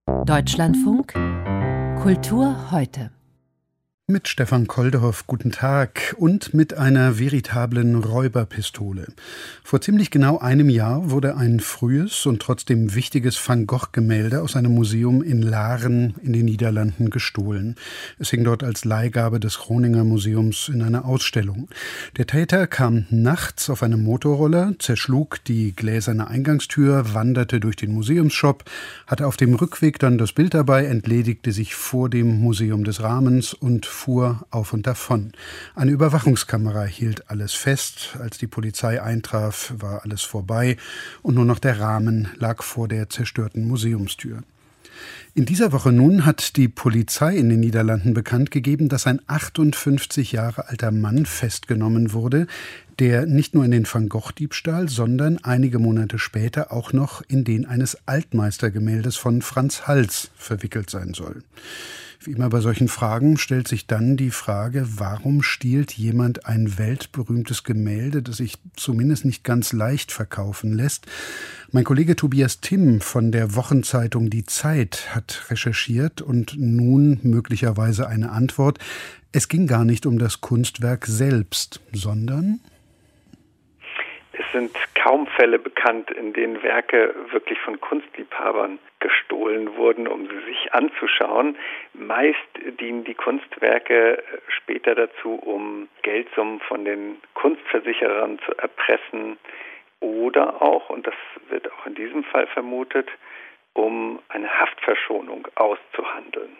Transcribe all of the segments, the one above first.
Deutschlandfunk Kultur heute. Mit Stefan Koldehoff, guten Tag, und mit einer veritablen Räuberpistole. Vor ziemlich genau einem Jahr wurde ein frühes und trotzdem wichtiges Van Gogh-Gemälde aus einem Museum in Laren in den Niederlanden gestohlen. Es hing dort als Leihgabe des Groninger Museums in einer Ausstellung. Der Täter kam nachts auf einem Motorroller, zerschlug die gläserne Eingangstür, wanderte durch den Museumsshop, hatte auf dem Rückweg dann das Bild dabei, entledigte sich vor dem Museum des Rahmens und fuhr auf und davon. Eine Überwachungskamera hielt alles fest. Als die Polizei eintraf, war alles vorbei und nur noch der Rahmen lag vor der zerstörten Museumstür. In dieser Woche nun hat die Polizei in den Niederlanden bekannt gegeben, dass ein 58 Jahre alter Mann festgenommen wurde, der nicht nur in den Van Gogh-Diebstahl, sondern einige Monate später auch noch in den eines Altmeistergemäldes von Frans Hals verwickelt sein soll. Wie immer bei solchen Fragen stellt sich dann die Frage, warum stiehlt jemand ein weltberühmtes Gemälde, das sich zumindest nicht ganz leicht verkaufen lässt? Mein Kollege Tobias Timm von der Wochenzeitung Die Zeit hat recherchiert und nun möglicherweise eine Antwort. Es ging gar nicht um das Kunstwerk selbst, sondern... Es sind kaum Fälle bekannt, in denen Werke wirklich von Kunstliebhabern gestohlen wurden, um sie sich anzuschauen. Meist dienen die Kunstwerke später dazu, um Geldsummen von den Kunstversicherern zu erpressen oder auch, und das wird auch in diesem Fall vermutet, um eine Haftverschonung auszuhandeln.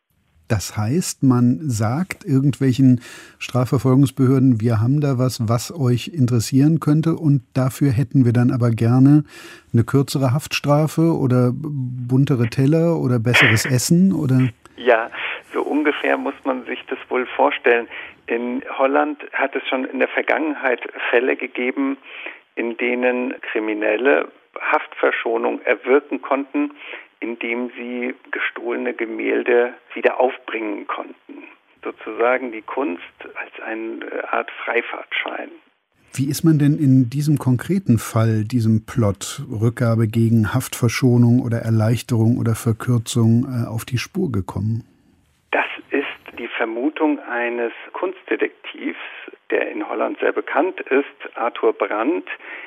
Das heißt, man sagt irgendwelchen Strafverfolgungsbehörden, wir haben da was euch interessieren könnte, und dafür hätten wir dann aber gerne eine kürzere Haftstrafe oder buntere Teller oder besseres Essen, oder? Ja, so ungefähr muss man sich das wohl vorstellen. In Holland hat es schon in der Vergangenheit Fälle gegeben, in denen Kriminelle Haftverschonung erwirken konnten, indem sie gestohlene Gemälde wieder aufbringen konnten. Sozusagen die Kunst als eine Art Freifahrtschein. Wie ist man denn in diesem konkreten Fall, diesem Plot, Rückgabe gegen Haftverschonung oder Erleichterung oder Verkürzung, auf die Spur gekommen? Das ist die Vermutung eines Kunstdetektivs, der in Holland sehr bekannt ist, Arthur Brandt.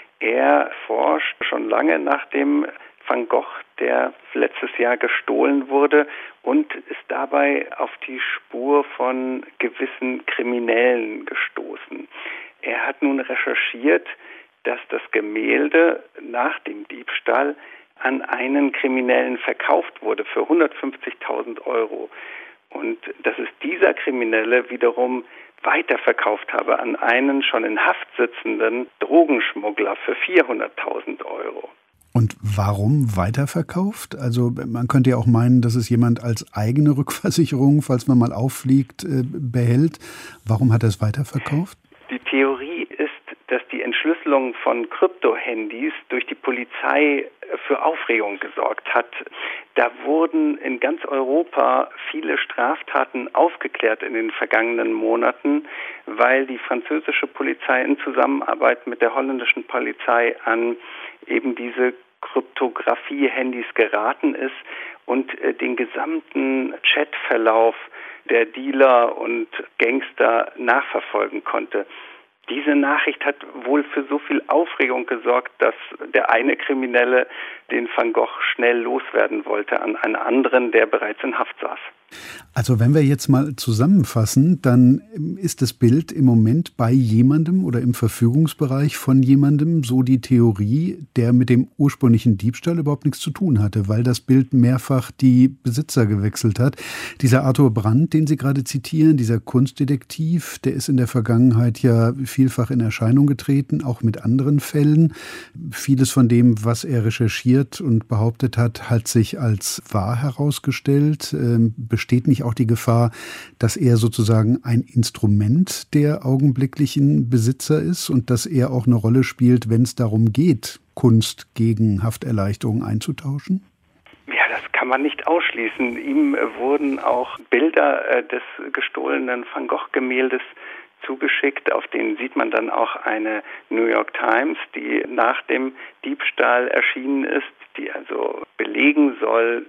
Er forscht schon lange nach dem Van Gogh, der letztes Jahr gestohlen wurde, und ist dabei auf die Spur von gewissen Kriminellen gestoßen. Er hat nun recherchiert, dass das Gemälde nach dem Diebstahl an einen Kriminellen verkauft wurde für 150.000 Euro. Und dass es dieser Kriminelle wiederum weiterverkauft habe an einen schon in Haft sitzenden Drogenschmuggler für 400.000 Euro. Und warum weiterverkauft? Also man könnte ja auch meinen, dass es jemand als eigene Rückversicherung, falls man mal auffliegt, behält. Warum hat er es weiterverkauft? Die Theorie ist, dass die Entschlüsselung von Kryptohandys durch die Polizei für Aufregung gesorgt hat. Da wurden in ganz Europa viele Straftaten aufgeklärt in den vergangenen Monaten, weil die französische Polizei in Zusammenarbeit mit der holländischen Polizei an eben diese Kryptographie-Handys geraten ist und den gesamten Chatverlauf der Dealer und Gangster nachverfolgen konnte. Diese Nachricht hat wohl für so viel Aufregung gesorgt, dass der eine Kriminelle den Van Gogh schnell loswerden wollte an einen anderen, der bereits in Haft saß. Also wenn wir jetzt mal zusammenfassen, dann ist das Bild im Moment bei jemandem oder im Verfügungsbereich von jemandem, so die Theorie, der mit dem ursprünglichen Diebstahl überhaupt nichts zu tun hatte, weil das Bild mehrfach die Besitzer gewechselt hat. Dieser Arthur Brandt, den Sie gerade zitieren, dieser Kunstdetektiv, der ist in der Vergangenheit ja vielfach in Erscheinung getreten, auch mit anderen Fällen. Vieles von dem, was er recherchiert und behauptet hat sich als wahr herausgestellt. Besteht nicht auch die Gefahr, dass er sozusagen ein Instrument der augenblicklichen Besitzer ist und dass er auch eine Rolle spielt, wenn es darum geht, Kunst gegen Hafterleichterung einzutauschen? Ja, das kann man nicht ausschließen. Ihm wurden auch Bilder des gestohlenen Van Gogh-Gemäldes zugeschickt. Auf denen sieht man dann auch eine New York Times, die nach dem Diebstahl erschienen ist, die also belegen soll, dass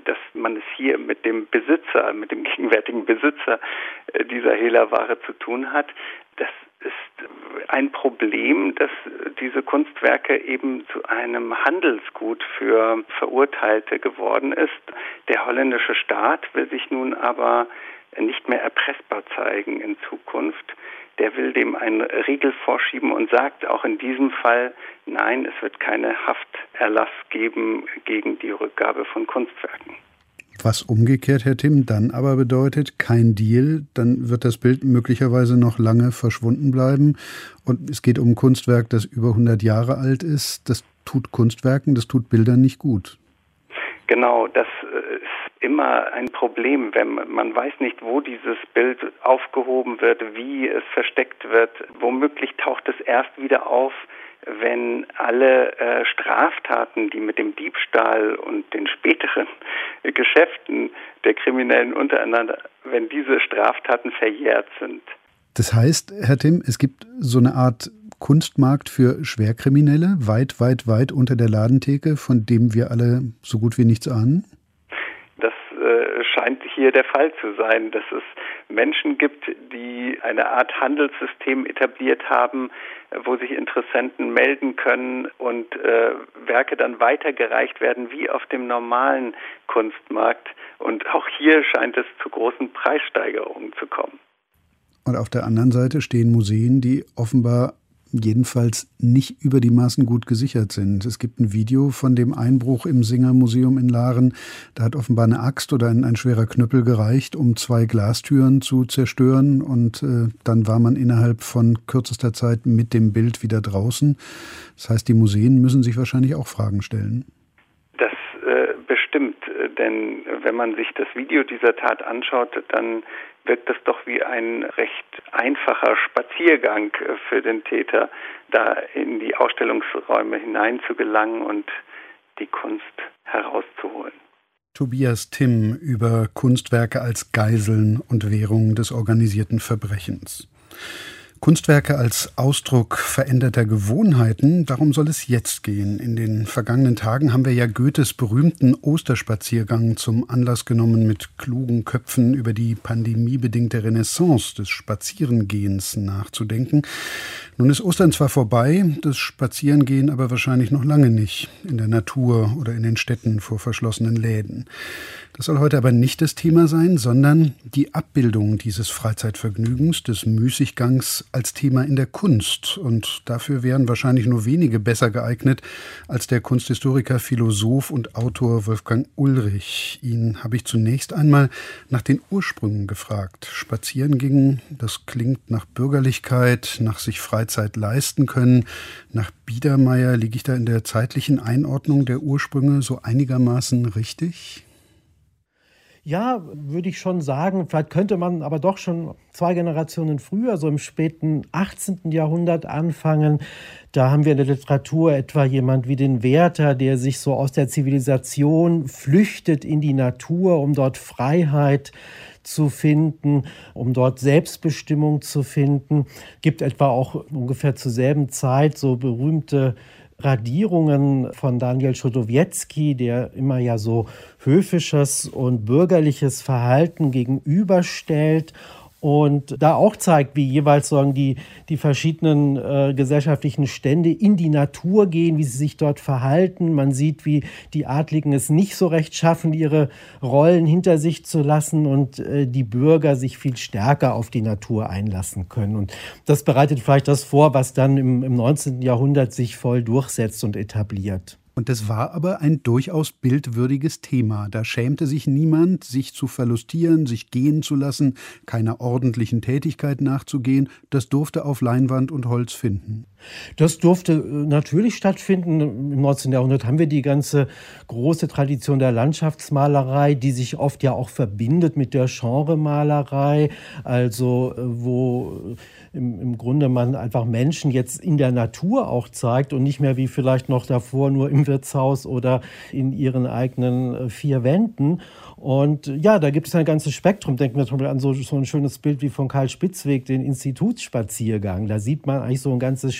man es hier mit dem Besitzer, mit dem gegenwärtigen Besitzer dieser Hehlerware zu tun hat. Das ist ein Problem, dass diese Kunstwerke eben zu einem Handelsgut für Verurteilte geworden ist. Der holländische Staat will sich nun aber nicht mehr erpressbar zeigen in Zukunft. Der will dem einen Riegel vorschieben und sagt auch in diesem Fall, nein, es wird keine Hafterlass geben gegen die Rückgabe von Kunstwerken. Was umgekehrt, Herr Timm, dann aber bedeutet, kein Deal, dann wird das Bild möglicherweise noch lange verschwunden bleiben. Und es geht um ein Kunstwerk, das über 100 Jahre alt ist. Das tut Kunstwerken, das tut Bildern nicht gut. Genau, das ist immer ein Problem, wenn man weiß nicht, wo dieses Bild aufgehoben wird, wie es versteckt wird. Womöglich taucht es erst wieder auf, wenn alle Straftaten, die mit dem Diebstahl und den späteren Geschäften der Kriminellen untereinander, wenn diese Straftaten verjährt sind. Das heißt, Herr Timm, es gibt so eine Art Kunstmarkt für Schwerkriminelle, weit, weit, weit unter der Ladentheke, von dem wir alle so gut wie nichts ahnen? Das scheint hier der Fall zu sein, dass es Menschen gibt, die eine Art Handelssystem etabliert haben, wo sich Interessenten melden können und Werke dann weitergereicht werden wie auf dem normalen Kunstmarkt. Und auch hier scheint es zu großen Preissteigerungen zu kommen. Und auf der anderen Seite stehen Museen, die offenbar jedenfalls nicht über die Maßen gut gesichert sind. Es gibt ein Video von dem Einbruch im Singer-Museum in Laren. Da hat offenbar eine Axt oder ein schwerer Knüppel gereicht, um 2 Glastüren zu zerstören. Und dann war man innerhalb von kürzester Zeit mit dem Bild wieder draußen. Das heißt, die Museen müssen sich wahrscheinlich auch Fragen stellen. Das bestimmt, denn wenn man sich das Video dieser Tat anschaut, dann wirkt es doch wie ein recht einfacher Spaziergang für den Täter, da in die Ausstellungsräume hineinzugelangen und die Kunst herauszuholen. Tobias Timm über Kunstwerke als Geiseln und Währung des organisierten Verbrechens. Kunstwerke als Ausdruck veränderter Gewohnheiten, darum soll es jetzt gehen. In den vergangenen Tagen haben wir ja Goethes berühmten Osterspaziergang zum Anlass genommen, mit klugen Köpfen über die pandemiebedingte Renaissance des Spazierengehens nachzudenken. Nun ist Ostern zwar vorbei, das Spazierengehen aber wahrscheinlich noch lange nicht, in der Natur oder in den Städten vor verschlossenen Läden. Das soll heute aber nicht das Thema sein, sondern die Abbildung dieses Freizeitvergnügens, des Müßiggangs als Thema in der Kunst. Und dafür wären wahrscheinlich nur wenige besser geeignet als der Kunsthistoriker, Philosoph und Autor Wolfgang Ullrich. Ihn habe ich zunächst einmal nach den Ursprüngen gefragt. Spazierengehen, das klingt nach Bürgerlichkeit, nach sich Freizeit leisten können. Nach Biedermeier liege ich da in der zeitlichen Einordnung der Ursprünge so einigermaßen richtig? Ja, würde ich schon sagen. Vielleicht könnte man aber doch schon 2 Generationen früher, so im späten 18. Jahrhundert anfangen. Da haben wir in der Literatur etwa jemand wie den Werther, der sich so aus der Zivilisation flüchtet in die Natur, um dort Freiheit zu finden, um dort Selbstbestimmung zu finden. Gibt etwa auch ungefähr zur selben Zeit so berühmte Radierungen von Daniel Chodowiecki, der immer ja so höfisches und bürgerliches Verhalten gegenüberstellt und da auch zeigt, wie jeweils sagen die verschiedenen gesellschaftlichen Stände in die Natur gehen, wie sie sich dort verhalten. Man sieht, wie die Adligen es nicht so recht schaffen, ihre Rollen hinter sich zu lassen und die Bürger sich viel stärker auf die Natur einlassen können. Und das bereitet vielleicht das vor, was dann im 19. Jahrhundert sich voll durchsetzt und etabliert. Und das war aber ein durchaus bildwürdiges Thema. Da schämte sich niemand, sich zu verlustieren, sich gehen zu lassen, keiner ordentlichen Tätigkeit nachzugehen. Das durfte auf Leinwand und Holz finden. Das durfte natürlich stattfinden. Im 19. Jahrhundert haben wir die ganze große Tradition der Landschaftsmalerei, die sich oft ja auch verbindet mit der Genremalerei. Also wo im Grunde man einfach Menschen jetzt in der Natur auch zeigt und nicht mehr wie vielleicht noch davor nur im Wirtshaus oder in ihren eigenen 4 Wänden. Und ja, da gibt es ein ganzes Spektrum. Denken wir zum Beispiel an so ein schönes Bild wie von Karl Spitzweg, den Institutsspaziergang. Da sieht man eigentlich so ein ganzes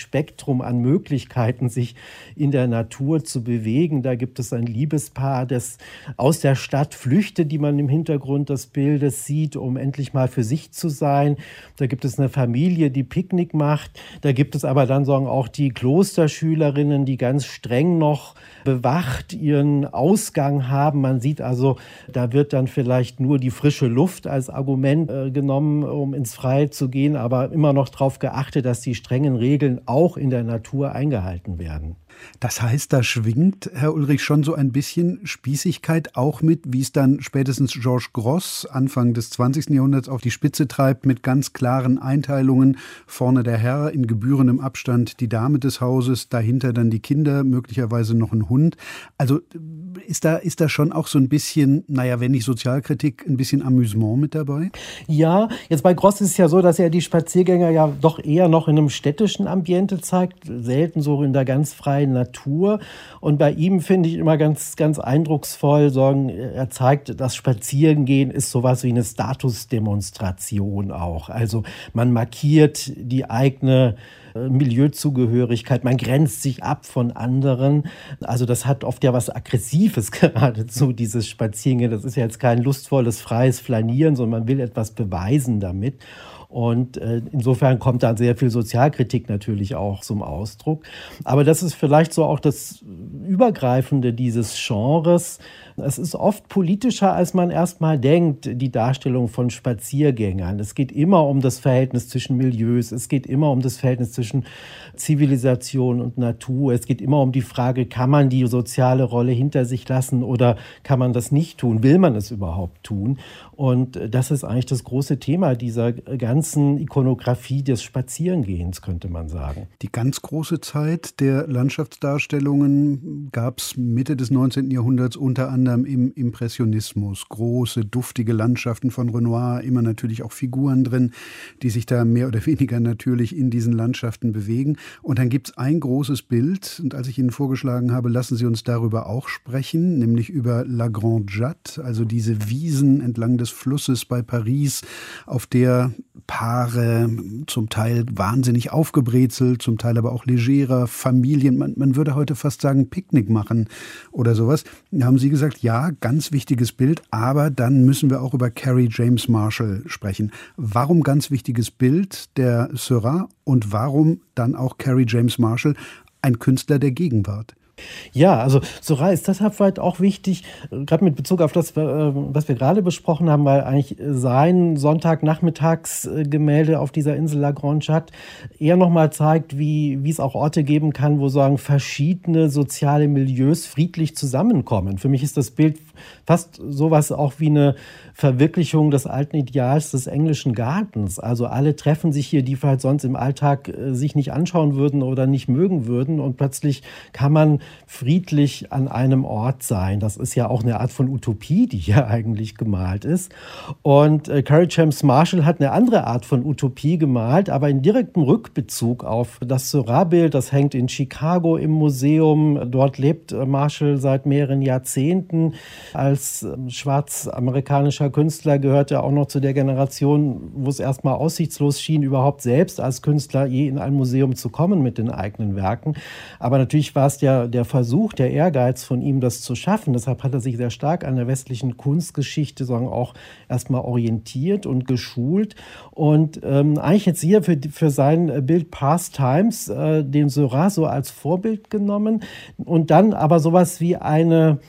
Spektrum an Möglichkeiten, sich in der Natur zu bewegen. Da gibt es ein Liebespaar, das aus der Stadt flüchtet, die man im Hintergrund des Bildes sieht, um endlich mal für sich zu sein. Da gibt es eine Familie, die Picknick macht. Da gibt es aber dann auch die Klosterschülerinnen, die ganz streng noch bewacht ihren Ausgang haben. Man sieht also, da wird dann vielleicht nur die frische Luft als Argument genommen, um ins Freie zu gehen, aber immer noch darauf geachtet, dass die strengen Regeln auch in der Natur eingehalten werden. Das heißt, da schwingt, Herr Ulrich, schon so ein bisschen Spießigkeit auch mit, wie es dann spätestens Georges Grosz Anfang des 20. Jahrhunderts auf die Spitze treibt, mit ganz klaren Einteilungen. Vorne der Herr, in gebührendem Abstand die Dame des Hauses, dahinter dann die Kinder, möglicherweise noch ein Hund. Also ist da schon auch so ein bisschen, wenn nicht Sozialkritik, ein bisschen Amüsement mit dabei? Ja, jetzt bei Grosz ist es ja so, dass er die Spaziergänger ja doch eher noch in einem städtischen Ambiente zeigt, selten so in der ganz freien Natur. Und bei ihm finde ich immer ganz, ganz eindrucksvoll, er zeigt, das Spazierengehen ist sowas wie eine Statusdemonstration auch. Also man markiert die eigene Milieuzugehörigkeit, man grenzt sich ab von anderen. Also das hat oft ja was Aggressives geradezu, dieses Spazierengehen. Das ist ja jetzt kein lustvolles, freies Flanieren, sondern man will etwas beweisen damit. Und insofern kommt da sehr viel Sozialkritik natürlich auch zum Ausdruck. Aber das ist vielleicht so auch das Übergreifende dieses Genres. Es ist oft politischer, als man erstmal denkt, die Darstellung von Spaziergängern. Es geht immer um das Verhältnis zwischen Milieus, es geht immer um das Verhältnis zwischen Zivilisation und Natur. Es geht immer um die Frage, kann man die soziale Rolle hinter sich lassen oder kann man das nicht tun? Will man es überhaupt tun? Und das ist eigentlich das große Thema dieser ganzen Ikonografie des Spazierengehens, könnte man sagen. Die ganz große Zeit der Landschaftsdarstellungen gab es Mitte des 19. Jahrhunderts unter anderem im Impressionismus. Große, duftige Landschaften von Renoir, immer natürlich auch Figuren drin, die sich da mehr oder weniger natürlich in diesen Landschaften bewegen. Und dann gibt es ein großes Bild, und als ich Ihnen vorgeschlagen habe, lassen Sie uns darüber auch sprechen, nämlich über La Grande Jatte, also diese Wiesen entlang des Flusses bei Paris, auf der Paare, zum Teil wahnsinnig aufgebrezelt, zum Teil aber auch legerer, Familien, man würde heute fast sagen Picknick machen oder sowas. Da haben Sie gesagt, ja, ganz wichtiges Bild, aber dann müssen wir auch über Kerry James Marshall sprechen. Warum ganz wichtiges Bild der Seurat und warum dann auch Kerry James Marshall, ein Künstler der Gegenwart? Ja, also Seurat ist deshalb vielleicht auch wichtig, gerade mit Bezug auf das, was wir gerade besprochen haben, weil eigentlich sein Sonntagnachmittagsgemälde auf dieser Insel La Grande Jatte eher nochmal zeigt, wie es auch Orte geben kann, wo verschiedene soziale Milieus friedlich zusammenkommen. Für mich ist das Bild fast sowas auch wie eine Verwirklichung des alten Ideals des englischen Gartens. Also alle treffen sich hier, die vielleicht sonst im Alltag sich nicht anschauen würden oder nicht mögen würden, und plötzlich kann man friedlich an einem Ort sein. Das ist ja auch eine Art von Utopie, die hier eigentlich gemalt ist. Und Kerry James Marshall hat eine andere Art von Utopie gemalt, aber in direktem Rückbezug auf das Seurat-Bild. Das hängt in Chicago im Museum. Dort lebt Marshall seit mehreren Jahrzehnten. Als schwarzamerikanischer Künstler gehört er auch noch zu der Generation, wo es erstmal aussichtslos schien, überhaupt selbst als Künstler je in ein Museum zu kommen mit den eigenen Werken. Aber natürlich war es ja der Versuch, der Ehrgeiz von ihm, das zu schaffen. Deshalb hat er sich sehr stark an der westlichen Kunstgeschichte auch erstmal orientiert und geschult. Und eigentlich jetzt hier für sein Bild Past Times den Seurat so als Vorbild genommen und dann aber sowas wie eine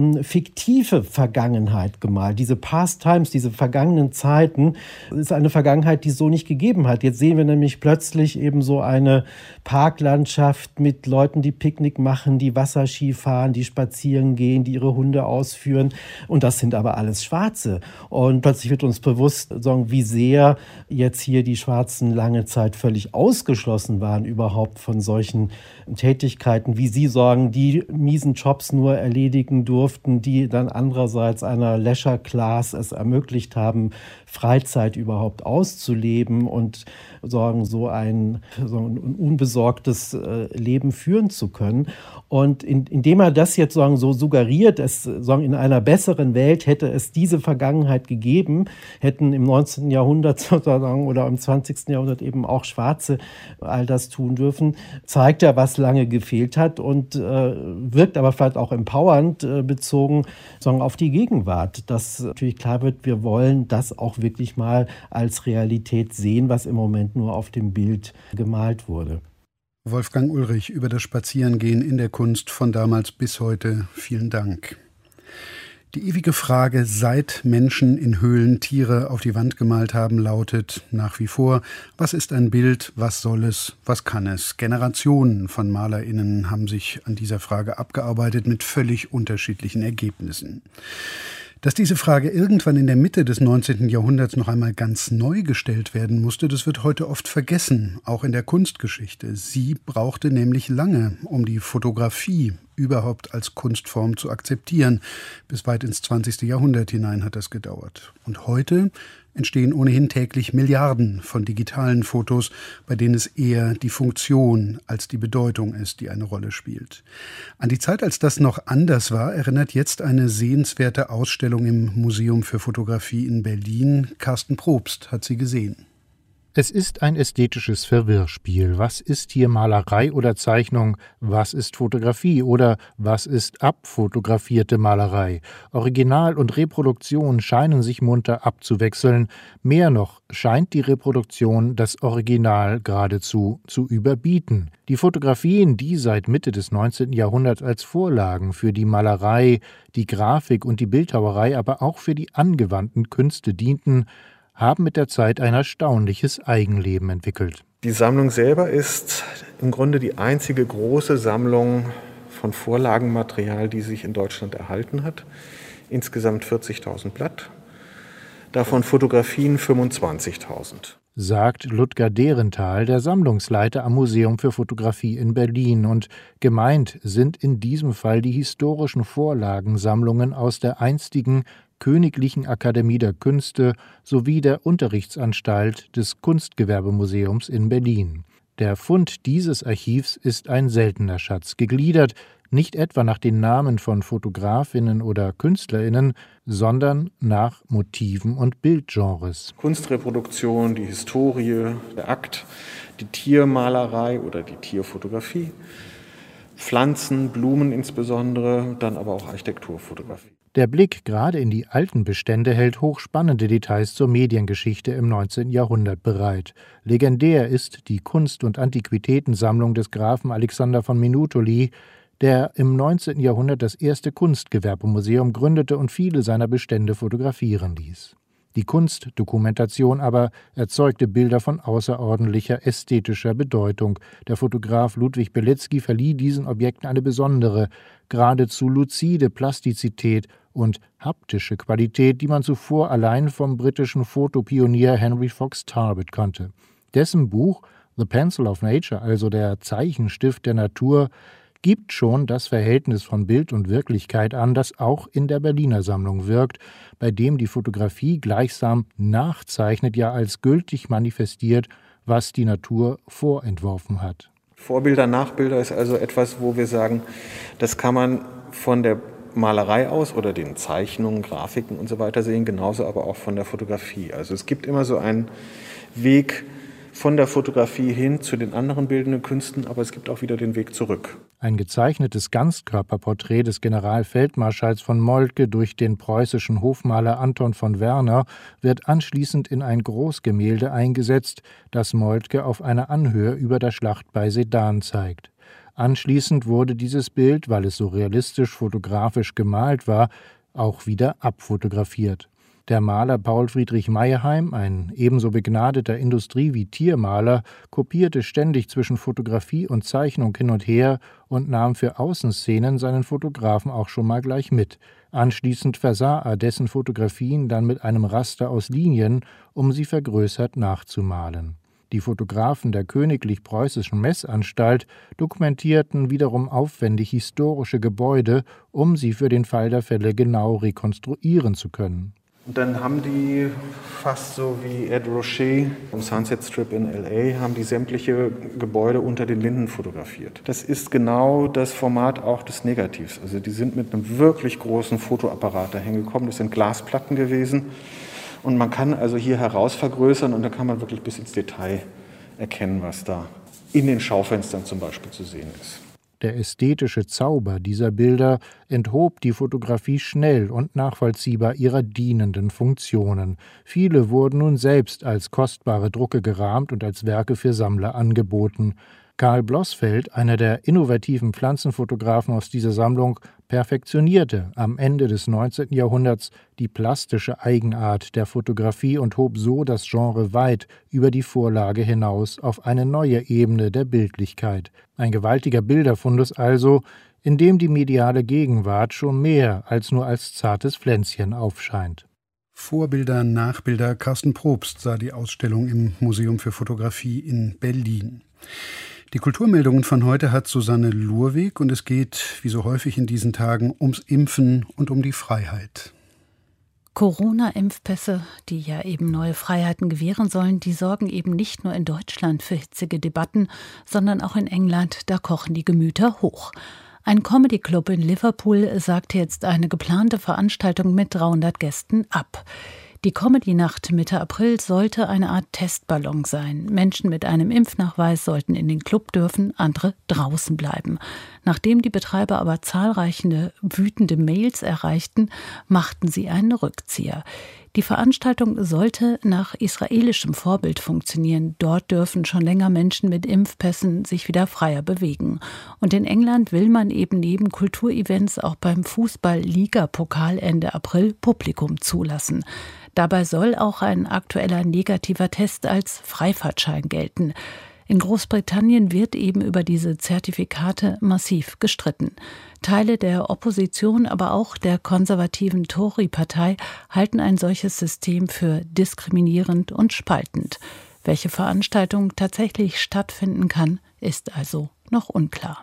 fiktive Vergangenheit gemalt. Diese Past Times, diese vergangenen Zeiten, ist eine Vergangenheit, die es so nicht gegeben hat. Jetzt sehen wir nämlich plötzlich eben so eine Parklandschaft mit Leuten, die Picknick machen, die Wasserski fahren, die spazieren gehen, die ihre Hunde ausführen. Und das sind aber alles Schwarze. Und plötzlich wird uns bewusst, wie sehr jetzt hier die Schwarzen lange Zeit völlig ausgeschlossen waren überhaupt von solchen Tätigkeiten, wie sie die miesen Jobs nur erledigen durften, durften, die dann andererseits einer Leisure Class es ermöglicht haben, Freizeit überhaupt auszuleben und so ein unbesorgtes Leben führen zu können. Und indem er das jetzt so suggeriert, in einer besseren Welt hätte es diese Vergangenheit gegeben, hätten im 19. Jahrhundert oder im 20. Jahrhundert eben auch Schwarze all das tun dürfen, zeigt er, was lange gefehlt hat und wirkt aber vielleicht auch empowernd bezogen auf die Gegenwart, dass natürlich klar wird, wir wollen das auch wirklich mal als Realität sehen, was im Moment nur auf dem Bild gemalt wurde. Wolfgang Ulrich über das Spazierengehen in der Kunst von damals bis heute. Vielen Dank. Die ewige Frage, seit Menschen in Höhlen Tiere auf die Wand gemalt haben, lautet nach wie vor: Was ist ein Bild, was soll es, was kann es? Generationen von MalerInnen haben sich an dieser Frage abgearbeitet mit völlig unterschiedlichen Ergebnissen. Dass diese Frage irgendwann in der Mitte des 19. Jahrhunderts noch einmal ganz neu gestellt werden musste, das wird heute oft vergessen, auch in der Kunstgeschichte. Sie brauchte nämlich lange, um die Fotografie überhaupt als Kunstform zu akzeptieren. Bis weit ins 20. Jahrhundert hinein hat das gedauert. Und heute entstehen ohnehin täglich Milliarden von digitalen Fotos, bei denen es eher die Funktion als die Bedeutung ist, die eine Rolle spielt. An die Zeit, als das noch anders war, erinnert jetzt eine sehenswerte Ausstellung im Museum für Fotografie in Berlin. Carsten Probst hat sie gesehen. Es ist ein ästhetisches Verwirrspiel. Was ist hier Malerei oder Zeichnung? Was ist Fotografie oder was ist abfotografierte Malerei? Original und Reproduktion scheinen sich munter abzuwechseln. Mehr noch scheint die Reproduktion das Original geradezu zu überbieten. Die Fotografien, die seit Mitte des 19. Jahrhunderts als Vorlagen für die Malerei, die Grafik und die Bildhauerei, aber auch für die angewandten Künste dienten, haben mit der Zeit ein erstaunliches Eigenleben entwickelt. Die Sammlung selber ist im Grunde die einzige große Sammlung von Vorlagenmaterial, die sich in Deutschland erhalten hat. Insgesamt 40.000 Blatt, davon Fotografien 25.000. Sagt Ludger Derenthal, der Sammlungsleiter am Museum für Fotografie in Berlin. Und gemeint sind in diesem Fall die historischen Vorlagensammlungen aus der einstigen Königlichen Akademie der Künste sowie der Unterrichtsanstalt des Kunstgewerbemuseums in Berlin. Der Fund dieses Archivs ist ein seltener Schatz, gegliedert nicht etwa nach den Namen von Fotografinnen oder KünstlerInnen, sondern nach Motiven und Bildgenres. Kunstreproduktion, die Historie, der Akt, die Tiermalerei oder die Tierfotografie, Pflanzen, Blumen insbesondere, dann aber auch Architekturfotografie. Der Blick gerade in die alten Bestände hält hochspannende Details zur Mediengeschichte im 19. Jahrhundert bereit. Legendär ist die Kunst- und Antiquitätensammlung des Grafen Alexander von Minutoli, der im 19. Jahrhundert das erste Kunstgewerbemuseum gründete und viele seiner Bestände fotografieren ließ. Die Kunstdokumentation aber erzeugte Bilder von außerordentlicher ästhetischer Bedeutung. Der Fotograf Ludwig Belitzky verlieh diesen Objekten eine besondere, geradezu luzide Plastizität und haptische Qualität, die man zuvor allein vom britischen Fotopionier Henry Fox Talbot kannte. Dessen Buch The Pencil of Nature, also der Zeichenstift der Natur, gibt schon das Verhältnis von Bild und Wirklichkeit an, das auch in der Berliner Sammlung wirkt, bei dem die Fotografie gleichsam nachzeichnet, ja als gültig manifestiert, was die Natur vorentworfen hat. Vorbilder, Nachbilder ist also etwas, wo wir sagen, das kann man von der Malerei aus oder den Zeichnungen, Grafiken und so weiter sehen, genauso aber auch von der Fotografie. Also es gibt immer so einen Weg von der Fotografie hin zu den anderen bildenden Künsten, aber es gibt auch wieder den Weg zurück. Ein gezeichnetes Ganzkörperporträt des Generalfeldmarschalls von Moltke durch den preußischen Hofmaler Anton von Werner wird anschließend in ein Großgemälde eingesetzt, das Moltke auf einer Anhöhe über der Schlacht bei Sedan zeigt. Anschließend wurde dieses Bild, weil es so realistisch fotografisch gemalt war, auch wieder abfotografiert. Der Maler Paul Friedrich Meyerheim, ein ebenso begnadeter Industrie- wie Tiermaler, kopierte ständig zwischen Fotografie und Zeichnung hin und her und nahm für Außenszenen seinen Fotografen auch schon mal gleich mit. Anschließend versah er dessen Fotografien dann mit einem Raster aus Linien, um sie vergrößert nachzumalen. Die Fotografen der Königlich Preußischen Messanstalt dokumentierten wiederum aufwendig historische Gebäude, um sie für den Fall der Fälle genau rekonstruieren zu können. Und dann haben die, fast so wie Ed Rocher im Sunset Strip in L.A., haben die sämtliche Gebäude unter den Linden fotografiert. Das ist genau das Format auch des Negativs. Also die sind mit einem wirklich großen Fotoapparat dahin gekommen. Das sind Glasplatten gewesen. Und man kann also hier herausvergrößern und dann kann man wirklich bis ins Detail erkennen, was da in den Schaufenstern zum Beispiel zu sehen ist. Der ästhetische Zauber dieser Bilder enthob die Fotografie schnell und nachvollziehbar ihrer dienenden Funktionen. Viele wurden nun selbst als kostbare Drucke gerahmt und als Werke für Sammler angeboten. Karl Blossfeld, einer der innovativen Pflanzenfotografen aus dieser Sammlung, perfektionierte am Ende des 19. Jahrhunderts die plastische Eigenart der Fotografie und hob so das Genre weit über die Vorlage hinaus auf eine neue Ebene der Bildlichkeit. Ein gewaltiger Bilderfundus also, in dem die mediale Gegenwart schon mehr als nur als zartes Pflänzchen aufscheint. Vorbilder, Nachbilder. Carsten Probst sah die Ausstellung im Museum für Fotografie in Berlin. Die Kulturmeldungen von heute hat Susanne Lurweg und es geht, wie so häufig in diesen Tagen, ums Impfen und um die Freiheit. Corona-Impfpässe, die ja eben neue Freiheiten gewähren sollen, die sorgen eben nicht nur in Deutschland für hitzige Debatten, sondern auch in England, da kochen die Gemüter hoch. Ein Comedy-Club in Liverpool sagte jetzt eine geplante Veranstaltung mit 300 Gästen ab. Die Comedy-Nacht Mitte April sollte eine Art Testballon sein. Menschen mit einem Impfnachweis sollten in den Club dürfen, andere draußen bleiben. Nachdem die Betreiber aber zahlreiche wütende Mails erreichten, machten sie einen Rückzieher. Die Veranstaltung sollte nach israelischem Vorbild funktionieren. Dort dürfen schon länger Menschen mit Impfpässen sich wieder freier bewegen. Und in England will man eben neben Kulturevents auch beim Fußball-Liga-Pokal Ende April Publikum zulassen. Dabei soll auch ein aktueller negativer Test als Freifahrtschein gelten. In Großbritannien wird eben über diese Zertifikate massiv gestritten. Teile der Opposition, aber auch der konservativen Tory-Partei halten ein solches System für diskriminierend und spaltend. Welche Veranstaltung tatsächlich stattfinden kann, ist also noch unklar.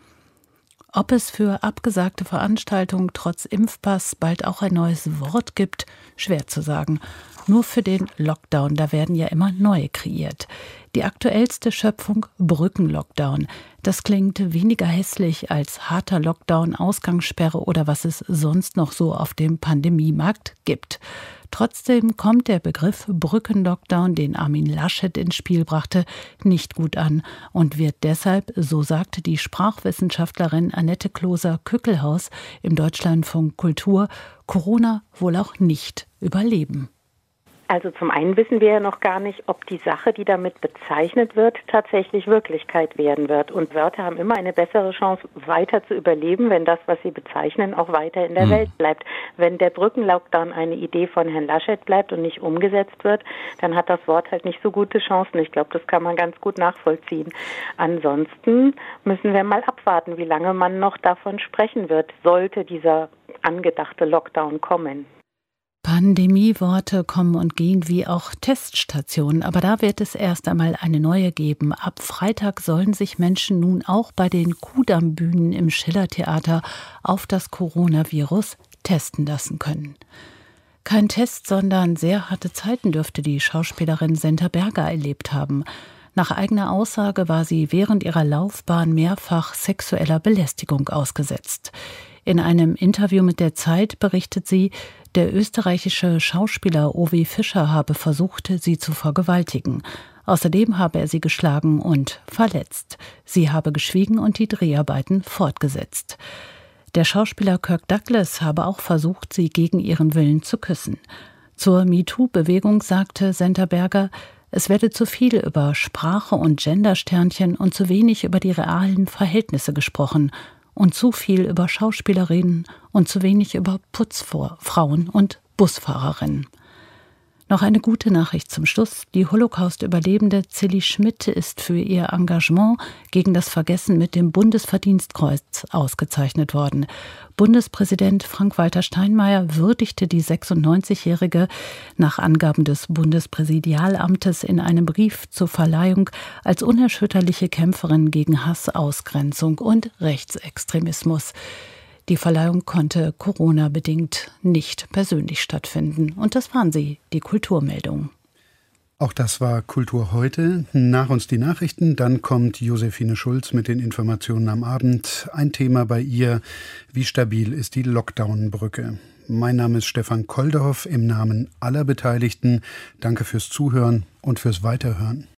Ob es für abgesagte Veranstaltungen trotz Impfpass bald auch ein neues Wort gibt, schwer zu sagen. Nur für den Lockdown, da werden ja immer neue kreiert. Die aktuellste Schöpfung Brückenlockdown. Das klingt weniger hässlich als harter Lockdown, Ausgangssperre oder was es sonst noch so auf dem Pandemiemarkt gibt. Trotzdem kommt der Begriff Brückenlockdown, den Armin Laschet ins Spiel brachte, nicht gut an und wird deshalb, so sagte die Sprachwissenschaftlerin Annette Kloser-Kückelhaus im Deutschlandfunk Kultur, Corona wohl auch nicht überleben. Also zum einen wissen wir ja noch gar nicht, ob die Sache, die damit bezeichnet wird, tatsächlich Wirklichkeit werden wird. Und Wörter haben immer eine bessere Chance, weiter zu überleben, wenn das, was sie bezeichnen, auch weiter in der Welt bleibt. Wenn der Brückenlockdown eine Idee von Herrn Laschet bleibt und nicht umgesetzt wird, dann hat das Wort halt nicht so gute Chancen. Ich glaube, das kann man ganz gut nachvollziehen. Ansonsten müssen wir mal abwarten, wie lange man noch davon sprechen wird, sollte dieser angedachte Lockdown kommen. Pandemieworte kommen und gehen wie auch Teststationen, aber da wird es erst einmal eine neue geben. Ab Freitag sollen sich Menschen nun auch bei den Kudamm-Bühnen im Schillertheater auf das Coronavirus testen lassen können. Kein Test, sondern sehr harte Zeiten dürfte die Schauspielerin Senta Berger erlebt haben. Nach eigener Aussage war sie während ihrer Laufbahn mehrfach sexueller Belästigung ausgesetzt. In einem Interview mit der Zeit berichtet sie, der österreichische Schauspieler Owe Fischer habe versucht, sie zu vergewaltigen. Außerdem habe er sie geschlagen und verletzt. Sie habe geschwiegen und die Dreharbeiten fortgesetzt. Der Schauspieler Kirk Douglas habe auch versucht, sie gegen ihren Willen zu küssen. Zur MeToo-Bewegung sagte Senta Berger, es werde zu viel über Sprache und Gendersternchen und zu wenig über die realen Verhältnisse gesprochen und zu viel über Schauspielerinnen und zu wenig über Putzfrauen und Busfahrerinnen. Noch eine gute Nachricht zum Schluss. Die Holocaust-Überlebende Zilli Schmidt ist für ihr Engagement gegen das Vergessen mit dem Bundesverdienstkreuz ausgezeichnet worden. Bundespräsident Frank-Walter Steinmeier würdigte die 96-Jährige nach Angaben des Bundespräsidialamtes in einem Brief zur Verleihung als unerschütterliche Kämpferin gegen Hass, Ausgrenzung und Rechtsextremismus. Die Verleihung konnte Corona-bedingt nicht persönlich stattfinden. Und das waren sie, die Kulturmeldungen. Auch das war Kultur heute. Nach uns die Nachrichten, dann kommt Josephine Schulz mit den Informationen am Abend. Ein Thema bei ihr: Wie stabil ist die Lockdown-Brücke? Mein Name ist Stefan Kolderhoff, im Namen aller Beteiligten. Danke fürs Zuhören und fürs Weiterhören.